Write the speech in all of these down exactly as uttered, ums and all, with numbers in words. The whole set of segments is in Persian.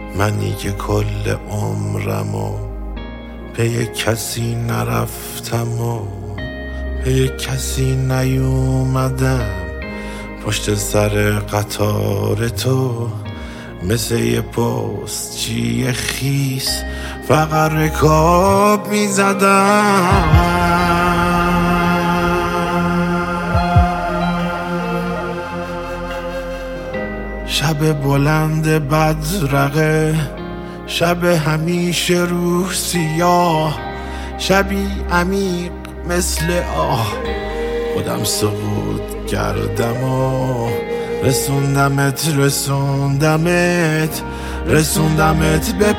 منی که کل عمرمو پی کسی نرفتم و پی کسی نیومدم، پشت سر قطار تو مثل یه پستچی خیس فقط رکاب میزدم. شب بلند بدرقه، شب همیشه روح سیاه، شبی عمیق مثل آه، خودم سقوط کردم و رسوندمت رسوندمت رسوندمت به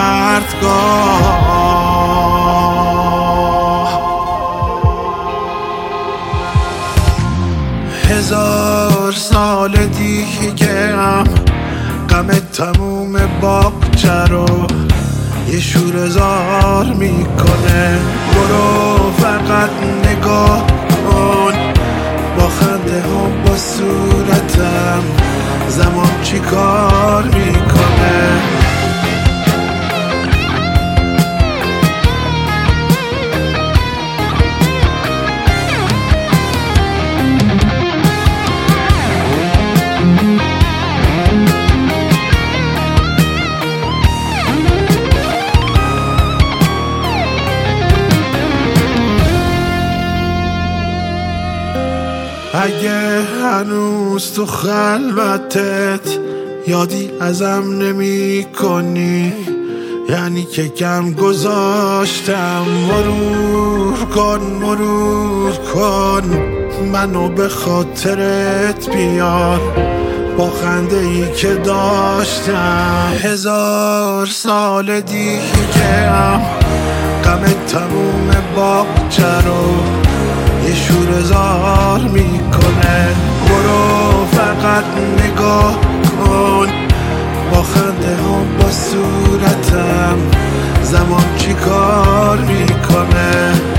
پرتگاه. هزار سال دیگه هم غم تموم باغچه رو یه شوره‌زار میکنه. برو فقط نگاه کن، با خنده هم با صورتم زمان چی کار میکنه. اگه هنوز تو خلوتت یادی ازم نمی کنی، یعنی که کم گذاشتم. مرور کن مرور کن منو به خاطرت بیار، با خنده ای که داشتم. هزار سال دیگه هم غم تموم باغچه رو یه شوره‌زار میکنه. برو فقط نگاه کن، با خنده هم با صورتم زمان چی کار میکنه.